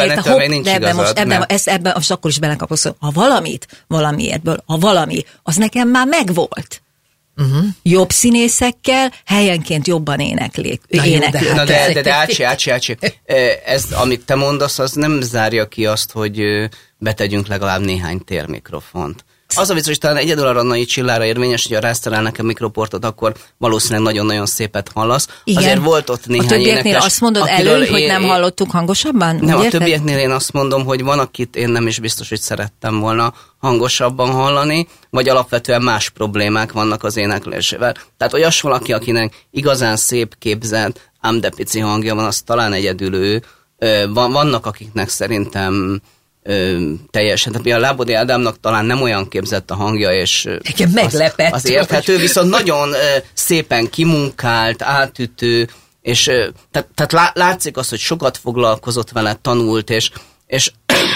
ebben most akkor is belekapsz, ha valamiértből, a valami, az nekem már megvolt. Jobb színészekkel, helyenként jobban éneklők. De Ácsi, ez, amit te mondasz, az nem zárja ki azt, hogy betegyünk legalább néhány térmikrofont. Az a vicc, hogy talán egyedül a Radnai Csillára érvényes, hogy ha rásztalál nekem mikroportot, akkor valószínűleg nagyon-nagyon szépet hallasz. Igen. Azért volt ott néhány énekes. A többieknél azt mondod hogy nem hallottuk hangosabban? Nem, a többieknél én azt mondom, hogy van, akit én nem is biztos, hogy szerettem volna hangosabban hallani, vagy alapvetően más problémák vannak az éneklésével. Tehát olyas valaki, akinek igazán szép képzelt, ám de pici hangja van, az talán egyedül ő. Vannak, akiknek szerintem teljesen. Tehát a Lábodi Ádámnak talán nem olyan képzett a hangja, és az érthető, viszont nagyon szépen kimunkált, átütő, és tehát látszik az, hogy sokat foglalkozott vele, tanult, és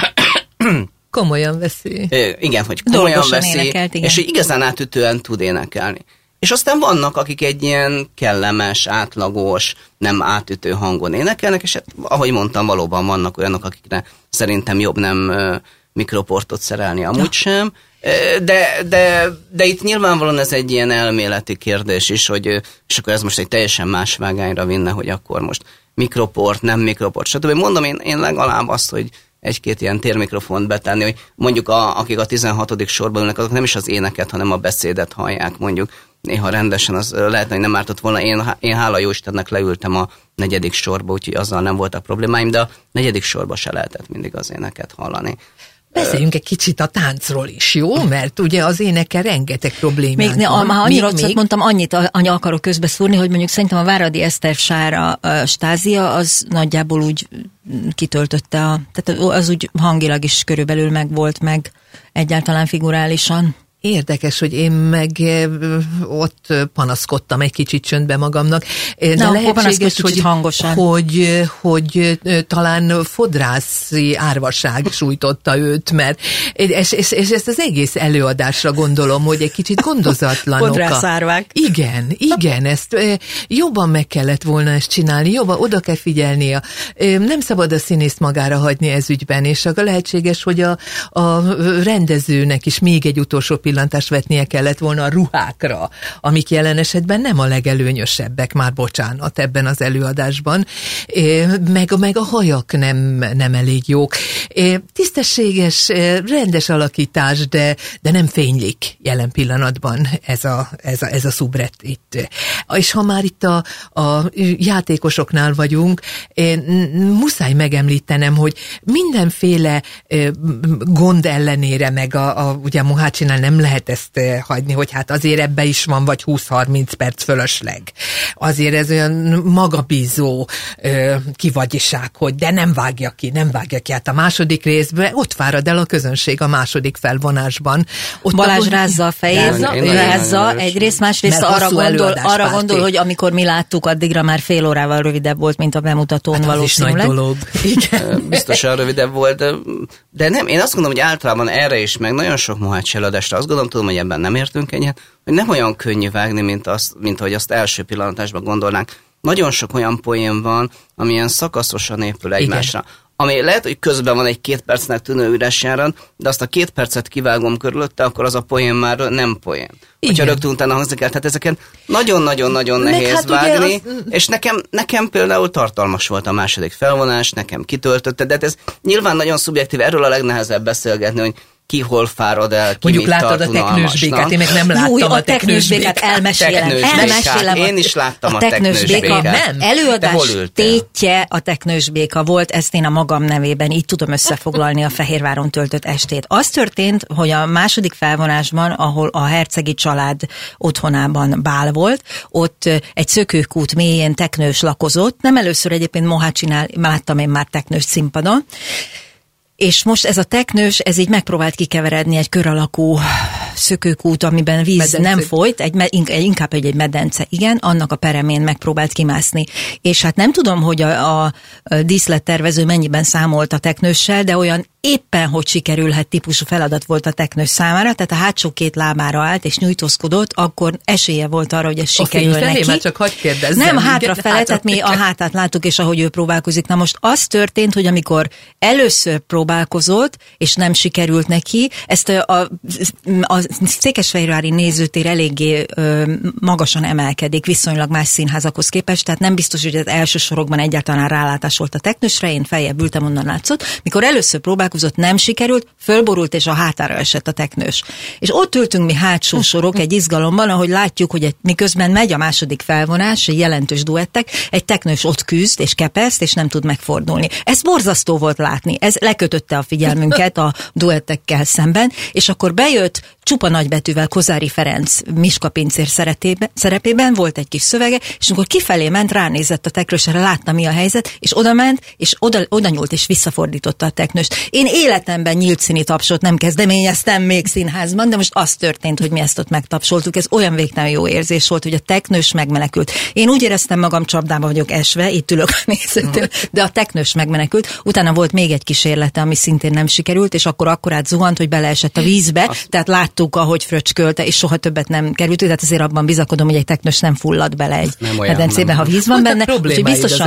komolyan veszi. Igen, hogy komolyan dolgosan veszi, énekelt, igen. És hogy igazán átütően tud énekelni. És aztán vannak, akik egy ilyen kellemes, átlagos, nem átütő hangon énekelnek, és hát, ahogy mondtam, valóban vannak olyanok, akikre szerintem jobb nem mikroportot szerelni, amúgy sem. De itt nyilvánvalóan ez egy ilyen elméleti kérdés is, hogy, és akkor ez most egy teljesen más vágányra vinne, hogy akkor most mikroport, nem mikroport, stb. Mondom én legalább azt, hogy egy-két ilyen térmikrofont betenni, hogy mondjuk akik a 16. sorban ülnek, azok nem is az éneket, hanem a beszédet hallják, mondjuk néha rendesen, az lehetne, hogy nem ártott volna. Én hála jó Istennek leültem a 4. sorba, úgyhogy azzal nem voltak problémáim, de a 4. sorba se lehetett mindig az éneket hallani. Beszéljünk egy kicsit a táncról is, jó? Mert ugye az énekkel rengeteg problémánk van. Ha annyira mondtam, annyit akarok közbeszúrni, hogy mondjuk szerintem a Váradi Eszter Sára stázia az nagyjából úgy kitöltötte, tehát az úgy hangilag is körülbelül megvolt meg egyáltalán figurálisan. Érdekes, hogy én meg ott panaszkodtam egy kicsit csöndbe magamnak. De lehetséges, hogy talán fodrászi árvaság sújtotta őt, mert és ezt az egész előadásra gondolom, hogy egy kicsit gondozatlanok. Fodrászárvák. Igen, ezt jobban meg kellett volna ezt csinálni, jobban oda kell figyelnie. Nem szabad a színészt magára hagyni ez ügyben, és akkor lehetséges, hogy a rendezőnek is még egy utolsó pillantást vetnie kellett volna a ruhákra, amik jelen esetben nem a legelőnyösebbek, már bocsánat, ebben az előadásban, meg a hajak nem elég jók. Tisztességes, rendes alakítás, de nem fénylik jelen pillanatban ez a szubret itt. És ha már itt a játékosoknál vagyunk, muszáj megemlítenem, hogy mindenféle gond ellenére, meg ugye a Mohácsinál nem lehet ezt hagyni, hogy hát azért ebbe is van vagy 20-30 perc fölösleg. Azért ez olyan magabízó kivagyiság, hogy de nem vágja ki. Hát a második részben ott fárad el a közönség a második felvonásban. Ott Balázs rázza a fejét, rázza egyrészt, másrészt arra gondol, hogy amikor mi láttuk, addigra már fél órával rövidebb volt, mint a bemutatón valószínűleg. Nagy dolog. Igen. Biztosan rövidebb volt, de nem, én azt gondolom, hogy általában erre is, meg nagyon sok mohácsi előadásra azt gondolom, tudom, hogy ebben nem értünk egyet, hogy nem olyan könnyű vágni, mint ahogy azt első pillanatásban gondolnánk. Nagyon sok olyan poén van, ami ilyen szakaszosan épül egymásra. Igen. Ami lehet, hogy közben van egy 2 percnek tűnő üres járat, de azt a 2 percet kivágom körülötte, akkor az a poén már nem poén. Hogyha rögtön utána hangzik el, tehát ezeken nagyon-nagyon-nagyon nehéz vágni, és nekem például tartalmas volt a második felvonás, nekem kitöltötte, de ez nyilván nagyon szubjektív, erről a legnehezebb beszélgetni, hogy ki hol fárad el, ki mondjuk mit láttad a teknősbékát, én meg nem láttam a teknősbékát. Elmesélem. Én is láttam a teknősbékát. Nem. Előadás tétje a teknősbéka volt, ezt én a magam nevében így tudom összefoglalni a Fehérváron töltött estét. Az történt, hogy a második felvonásban, ahol a hercegi család otthonában bál volt, ott egy szökőkút mélyén teknős lakozott. Nem először egyébként Mohácsinál láttam én már teknős színpadon. És most ez a teknős, ez így megpróbált kikeveredni egy kör alakú szökőkút, amiben víz medence. Nem folyt, inkább egy medence, igen, annak a peremén megpróbált kimászni. És hát nem tudom, hogy a díszlettervező mennyiben számolt a teknőssel, de olyan éppen, hogy sikerülhet típusú feladat volt a teknős számára, tehát a hátsó 2 lábára állt és nyújtózkodott, akkor esélye volt arra, hogy ez sikerül neki. Már csak hadd kérdezzem. Nem, hátrafele, tehát mi a hátát láttuk, és ahogy ő próbálkozik. Na most az történt, hogy amikor először próbálkozott, és nem sikerült neki, ezt a székesfehérvári nézőtér eléggé magasan emelkedik, viszonylag más színházakhoz képest, tehát nem biztos, hogy az első sorokban egyáltalán rálátás volt a teknősre, én feljebb ültem, onnan látszott. Mikor először próbálkozott, nem sikerült, fölborult, és a hátára esett a teknős. És ott ültünk mi hátsó sorok egy izgalomban, ahogy látjuk, hogy miközben megy a második felvonás, jelentős duettek, egy teknős ott küzd, és kepeszt, és nem tud megfordulni. Ez borzasztó volt látni. Ez lekötötte a figyelmünket a duettekkel szemben, és akkor bejött csupa nagybetűvel Kozári Ferenc Miska pincér szerepében, volt egy kis szövege, és amikor kifelé ment, ránézett a teknősre, látta mi a helyzet, és oda ment, és oda nyúlt, és visszafordította a teknőst. Én életemben nyílt színi tapsot nem kezdeményeztem még színházban, de most az történt, hogy mi ezt ott megtapsoltuk. Ez olyan végtelen jó érzés volt, hogy a teknős megmenekült. Én úgy éreztem magam, csapdába vagyok esve, itt ülök a nézőtől, de a teknős megmenekült. Utána volt még egy kísérlete, ami szintén nem sikerült, és akkor akkorát zuhant, hogy beleesett a vízbe, tehát láttuk, ahogy fröcskölte, és soha többet nem került, tehát azért abban bizakodom, hogy egy teknős nem fullad bele egy medencébe, ha víz van benne. Úgyhogy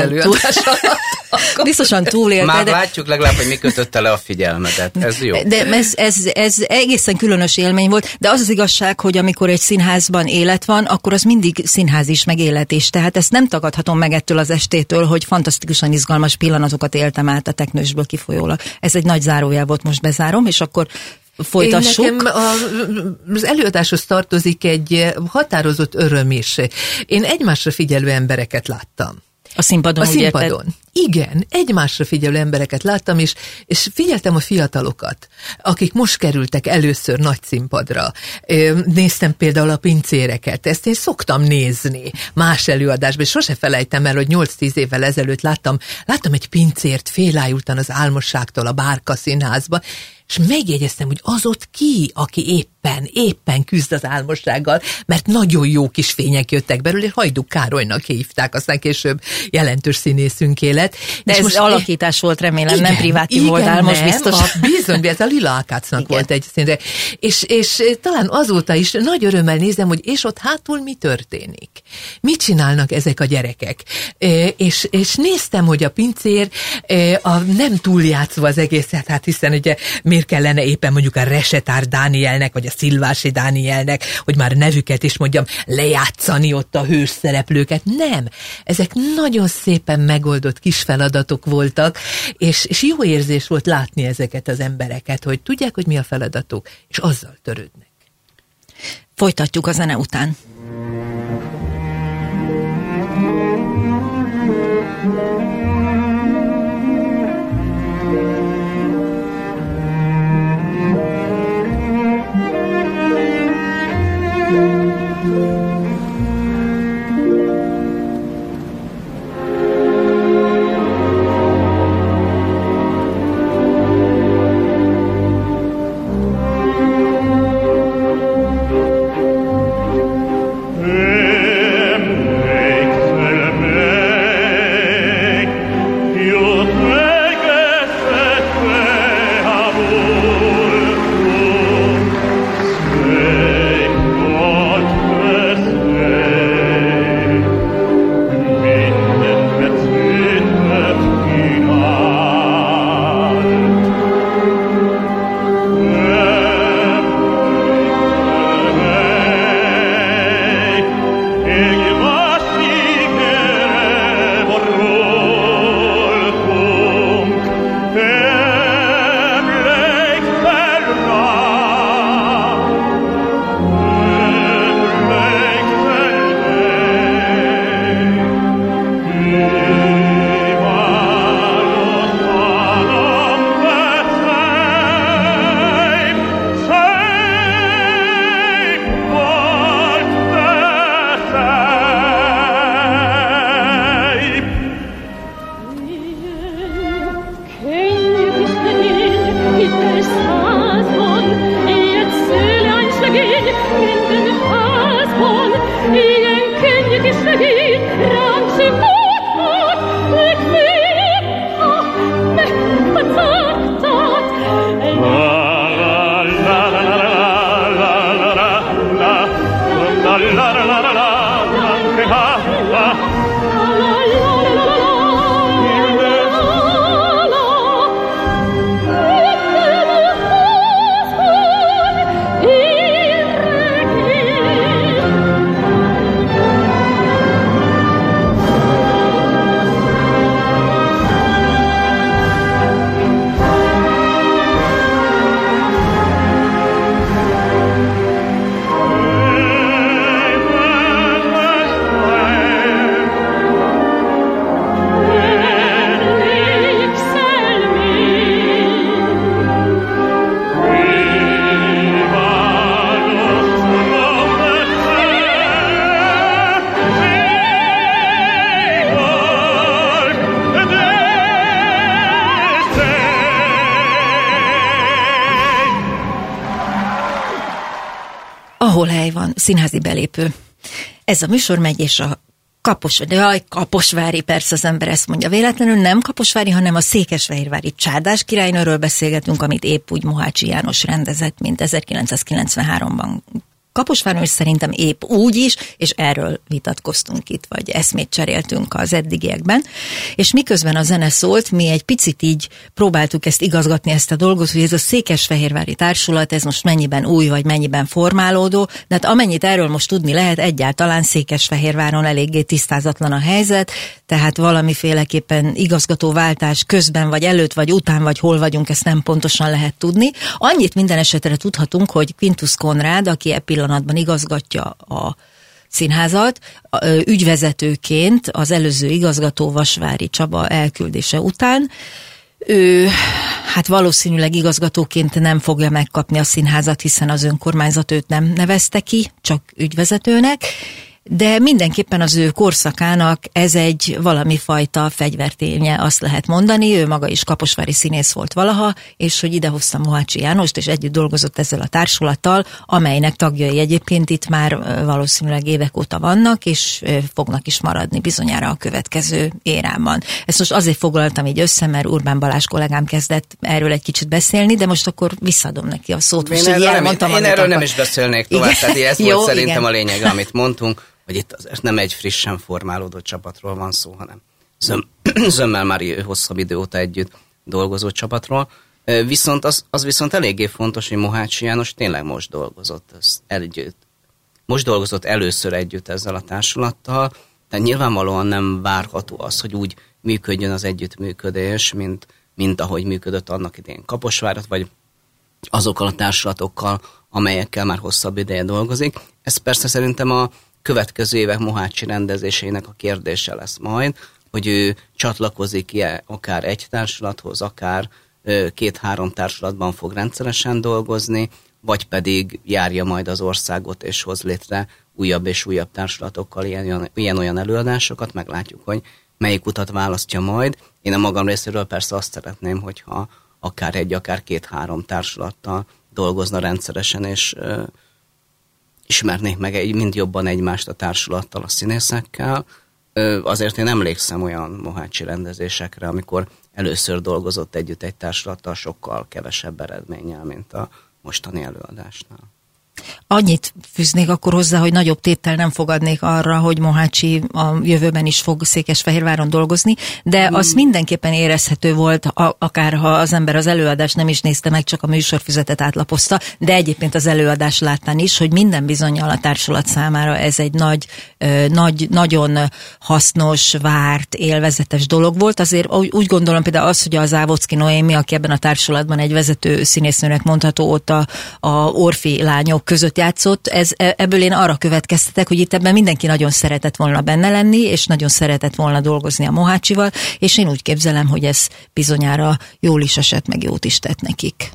biztosan túlélte. Már látjuk legalább, hogy mi kötötte le a figyelmedet. Ez jó. De ez egészen különös élmény volt, de az az igazság, hogy amikor egy színházban élet van, akkor az mindig színház is, meg élet is. Tehát ezt nem tagadhatom meg ettől az estétől, hogy fantasztikusan izgalmas pillanatokat éltem át a teknősből kifolyólag. Ez egy nagy zárójel volt, most bezárom, és akkor folytassuk. Nekem az előadáshoz tartozik egy határozott öröm is. Én egymásra figyelő embereket láttam. A színpadon? A színpadon. Igen, egymásra figyelő embereket láttam, és figyeltem a fiatalokat, akik most kerültek először nagy színpadra. Néztem például a pincéreket, ezt én szoktam nézni más előadásban, és sose felejtem el, hogy 8-10 évvel ezelőtt láttam egy pincért félájultan az Álmosságtól a Bárka Színházba, és megjegyeztem, hogy az ott ki, aki éppen küzd az álmossággal, mert nagyon jó kis fények jöttek belőle, és Hajduk Károlynak hívták, aztán később jelentős színészünké lett. De ez most alakítás volt, remélem, igen, nem priváti volt, most biztos. Bizony, ez a Lila Akácnak volt egy színre. És talán azóta is nagy örömmel nézem, hogy és ott hátul mi történik. Mit csinálnak ezek a gyerekek? És néztem, hogy a pincér nem túljátszva az egészet, hát hiszen ugye miért kellene éppen mondjuk a Resetár Dánielnek, vagy a Szilvási Dánielnek, hogy már nevüket is mondjam, lejátszani ott a hős szereplőket. Nem. Ezek nagyon szépen megoldott kis feladatok voltak, és jó érzés volt látni ezeket az embereket, hogy tudják, hogy mi a feladatuk, és azzal törődnek. Folytatjuk a zene után. Ahol hely van, színházi belépő. Ez a műsor megy, és a Kaposvári, persze az ember ezt mondja véletlenül, nem Kaposvári, hanem a székesfehérvári Csárdás királynőről beszélgetünk, amit épp úgy Mohácsi János rendezett, mint 1993-ban Kaposváron, és szerintem épp úgy is, és erről vitatkoztunk itt, vagy eszmét cseréltünk az eddigiekben. És miközben a zene szólt, mi egy picit így próbáltuk ezt igazgatni, ezt a dolgot, hogy ez a székesfehérvári társulat, ez most mennyiben új, vagy mennyiben formálódó, de hát amennyit erről most tudni lehet, egyáltalán Székesfehérváron eléggé tisztázatlan a helyzet, tehát valamiféleképpen igazgatóváltás közben, vagy előtt, vagy után, vagy hol vagyunk, ezt nem pontosan lehet tudni. Annyit minden esetre tudhatunk, hogy Quintus Konrád, aki pillanatban igazgatja a színházat, ügyvezetőként az előző igazgató Vasvári Csaba elküldése után. Ő hát valószínűleg igazgatóként nem fogja megkapni a színházat, hiszen az önkormányzat őt nem nevezte ki, csak ügyvezetőnek, de mindenképpen az ő korszakának ez egy valami fajta fegyverténye, azt lehet mondani. Ő maga is kaposvári színész volt valaha, és hogy idehozta Mohácsi Jánost, és együtt dolgozott ezzel a társulattal, amelynek tagjai egyébként itt már valószínűleg évek óta vannak, és fognak is maradni bizonyára a következő érában. Ezt most azért foglaltam így össze, mert Urbán Balázs kollégám kezdett erről egy kicsit beszélni, de most akkor visszadom neki a szót. Most, én erről nem is beszélnék tovább, tehát ez volt szerintem a lényeg, amit mondtunk, hogy itt azért nem egy frissen formálódó csapatról van szó, hanem Zömmel már hosszabb idő óta együtt dolgozó csapatról. Viszont az viszont eléggé fontos, hogy Mohácsi János tényleg most dolgozott először együtt ezzel a társulattal, tehát nyilvánvalóan nem várható az, hogy úgy működjön az együttműködés, mint ahogy működött annak idején Kaposvárat, vagy azokkal a társulatokkal, amelyekkel már hosszabb ideje dolgozik. Ez persze szerintem a következő évek Mohácsi rendezésének a kérdése lesz majd, hogy ő csatlakozik-e akár egy társulathoz, akár 2-3 társulatban fog rendszeresen dolgozni, vagy pedig járja majd az országot és hoz létre újabb és újabb társulatokkal ilyen-olyan előadásokat, meglátjuk, hogy melyik utat választja majd. Én a magam részéről persze azt szeretném, hogyha akár 2-3 társulattal dolgozna rendszeresen, és ismernék meg mind jobban egymást a társulattal, a színészekkel. Azért én emlékszem olyan Mohácsi rendezésekre, amikor először dolgozott együtt egy társulattal sokkal kevesebb eredménnyel, mint a mostani előadásnál. Annyit fűznék akkor hozzá, hogy nagyobb téttel nem fogadnék arra, hogy Mohácsi a jövőben is fog Székesfehérváron dolgozni, de az mindenképpen érezhető volt, akár ha az ember az előadást nem is nézte meg, csak a műsorfüzetet átlapozta, de egyébként az előadás láttán is, hogy minden bizonnyal a társulat számára ez egy nagyon hasznos, várt, élvezetes dolog volt. Azért úgy gondolom például az, hogy a Závodszky Noémi, aki ebben a társulatban egy vezető színésznőnek mondható, ott a Orfi lányok között játszott, ebből én arra következtetek, hogy itt ebben mindenki nagyon szeretett volna benne lenni, és nagyon szeretett volna dolgozni a Mohácsival, és én úgy képzelem, hogy ez bizonyára jól is esett, meg jót is tett nekik.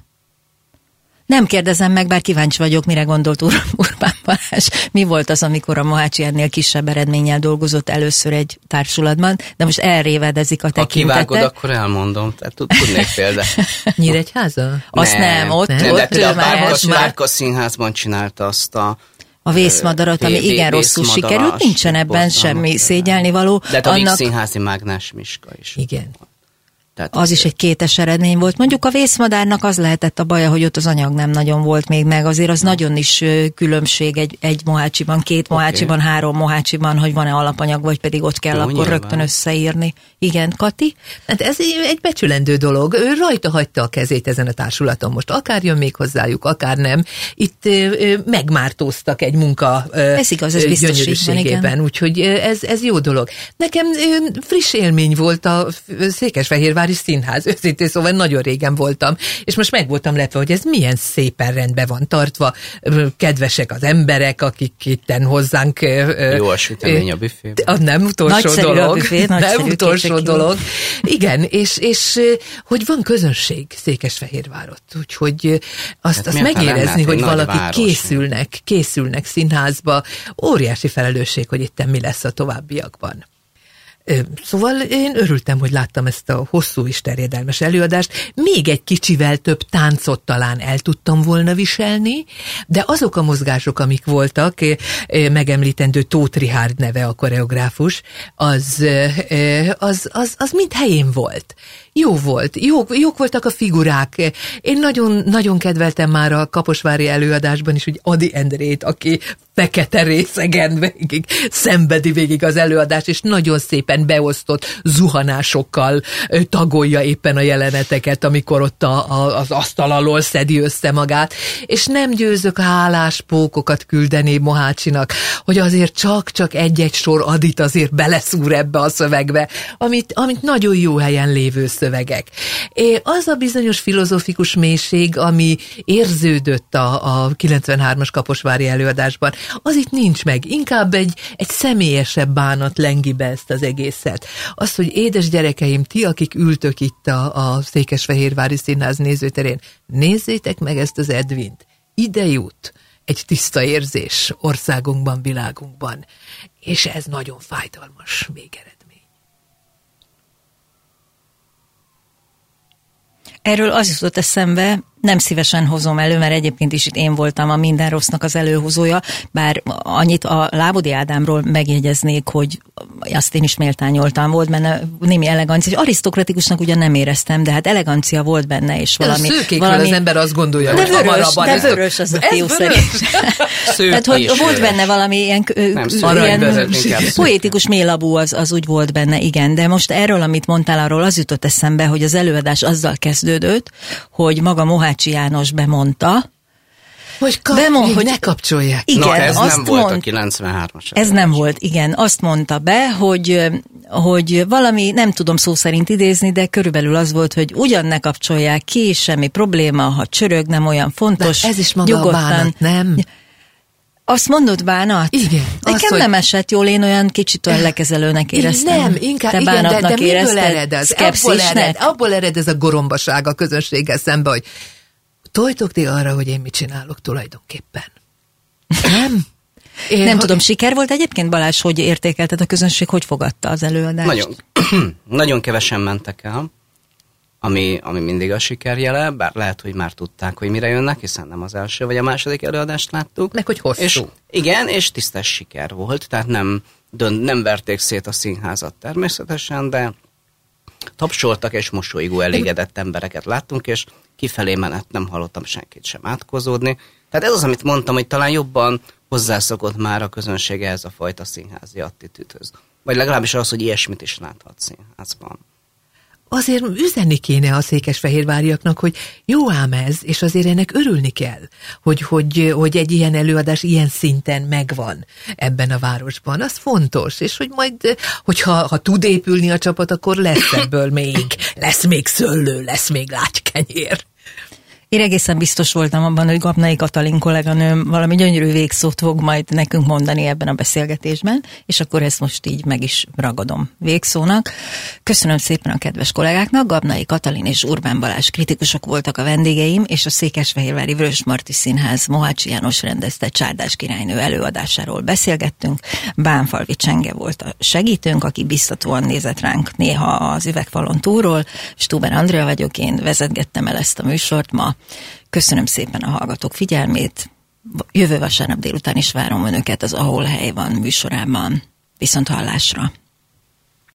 Nem kérdezem meg, bár kíváncsi vagyok, mire gondolt Urbán Balázs. Mi volt az, amikor a Mohácsi ennél kisebb eredménnyel dolgozott először egy társulatban, de most elrévedezik a tekintete. Ha kivágod, akkor elmondom, tehát tudnék példát. Nyíregyháza? Azt nem, ott a Bárka Színházban csinálta azt a Vészmadarat, ami igen rosszul sikerült, nincsen ebben semmi szégyelnivaló. De a Víg Színházi Mágnás Miska is. Igen. Tehát az is egy kétes eredmény volt. Mondjuk a Vészmadárnak az lehetett a baja, hogy ott az anyag nem nagyon volt még meg. Azért az nagyon is különbség egy Mohácsiban, 2 Mohácsiban, 3 Mohácsiban, hogy van-e alapanyag, vagy pedig ott kell akkor nyilván rögtön összeírni. Igen, Kati? Hát ez egy becsülendő dolog. Ő rajta hagyta a kezét ezen a társulaton. Most akár jön még hozzájuk, akár nem. Itt megmártóztak egy munka ez igaz, ez gyönyörűségében. Úgyhogy ez jó dolog. Nekem friss élmény volt a Székesfehérvári Színház. Őszintén szóval nagyon régen voltam, és most meg voltam lepve, hogy ez milyen szépen rendben van tartva, kedvesek az emberek, akik itten hozzánk... Jó a sütemény a büfében. Nem utolsó nagyszerű dolog. A büfé, nem utolsó dolog. Igen, és hogy van közönség Székesfehérvárot, úgyhogy azt megérezni, hogy valakik készülnek színházba, óriási felelősség, hogy itten mi lesz a továbbiakban. Szóval én örültem, hogy láttam ezt a hosszú és terjedelmes előadást. Még egy kicsivel több táncot talán el tudtam volna viselni, de azok a mozgások, amik voltak, megemlítendő Tóth Richárd neve a koreográfus, az mind helyén volt. Jó volt, jók voltak a figurák. Én nagyon kedveltem már a kaposvári előadásban is, hogy Ady Endrét, aki fekete részegen szenvedi végig az előadást, és nagyon szépen beosztott zuhanásokkal tagolja éppen a jeleneteket, amikor ott az asztal alól szedi össze magát, és nem győzök háláspókokat küldeni Mohácsinak, hogy azért csak egy-egy sor Adyt azért beleszúr ebbe a szövegbe, amit nagyon jó helyen lévő szövegek. Az a bizonyos filozófikus mélység, ami érződött a 93-as kaposvári előadásban, az itt nincs meg. Inkább egy személyesebb bánat lengi be ezt az egészet. Az, hogy édes gyerekeim, ti, akik ültök itt a Székesfehérvári Színház nézőterén, nézzétek meg ezt az Edwint. Ide jut egy tiszta érzés országunkban, világunkban. És ez nagyon fájdalmas végeredmény. Erről az jutott eszembe, nem szívesen hozom elő, mert egyébként is itt én voltam a minden rossznak az előhozója, bár annyit a Lábodi Ádámról megjegyeznék, hogy azt én is méltányoltam, volt benne némi elegancia, és arisztokratikusnak ugyan nem éreztem, de hát elegancia volt benne, és valami... Az ember azt gondolja, hogy vörös az a fiú szerint. Tehát, hogy volt benne valami ilyen poétikus mélabú, az úgy volt benne, igen, de most erről, amit mondtál, arról az jutott eszembe, hogy az előadás azzal kezdődött, hogy maga Mohácsi János bemondta, hogy ne kapcsolják. Igen, ez azt nem volt a 93-as. Ez nem volt, igen. Azt mondta be, hogy valami, nem tudom szó szerint idézni, de körülbelül az volt, hogy ugyan ne kapcsolják ki, semmi probléma, ha csörög, nem olyan fontos. De ez is maga nyugodtan. A bánat, nem? Azt mondod bánat? Igen. Nekem nem esett jól, én olyan kicsit olyan lekezelőnek éreztem. Nem, inkább, te igen, de miből ered ez? Abból ered ez a gorombaság a közönséggel szembe, hogy tojtok ti arra, hogy én mit csinálok tulajdonképpen. Nem? Nem tudom, siker volt egyébként, Balázs, hogy értékelted a közönség, hogy fogadta az előadást? Nagyon kevesen mentek el, ami mindig a sikerjele, bár lehet, hogy már tudták, hogy mire jönnek, hiszen nem az első vagy a második előadást láttuk. Meg hogy hosszú. És, igen, és tisztes siker volt, tehát nem verték szét a színházat természetesen, de tapsoltak és mosolygó elégedett embereket láttunk, és kifelé menet nem hallottam senkit sem átkozódni. Tehát ez az, amit mondtam, hogy talán jobban hozzászokott már a közönség ehhez a fajta színházi attitűdhöz. Vagy legalábbis az, hogy ilyesmit is láthat színházban. Azért üzenni kéne a székesfehérváriaknak, hogy jó ám ez, és azért ennek örülni kell, hogy egy ilyen előadás ilyen szinten megvan ebben a városban. Az fontos, és hogy majd, hogyha tud épülni a csapat, akkor lesz ebből lesz még szőlő, lesz még lágykenyér. Én egészen biztos voltam abban, hogy Gabnai Katalin kolléganőm valami gyönyörű végszót fog majd nekünk mondani ebben a beszélgetésben, és akkor ezt most így meg is ragadom végszónak. Köszönöm szépen a kedves kollégáknak, Gabnai Katalin és Urbán Balázs kritikusok voltak a vendégeim, és a Székesfehérvári Vörösmarty Színház Mohácsi János rendezte Csárdás királynő előadásáról beszélgettünk. Bánfalvi Csenge volt a segítőnk, aki biztatóan nézett ránk néha az üvegfalon túlról. Stuber Andrea vagyok, én vezetgettem el ezt a műsort ma. Köszönöm szépen a hallgatók figyelmét. Jövő vasárnap délután is várom önöket az Ahol hely van műsorában. Viszont hallásra!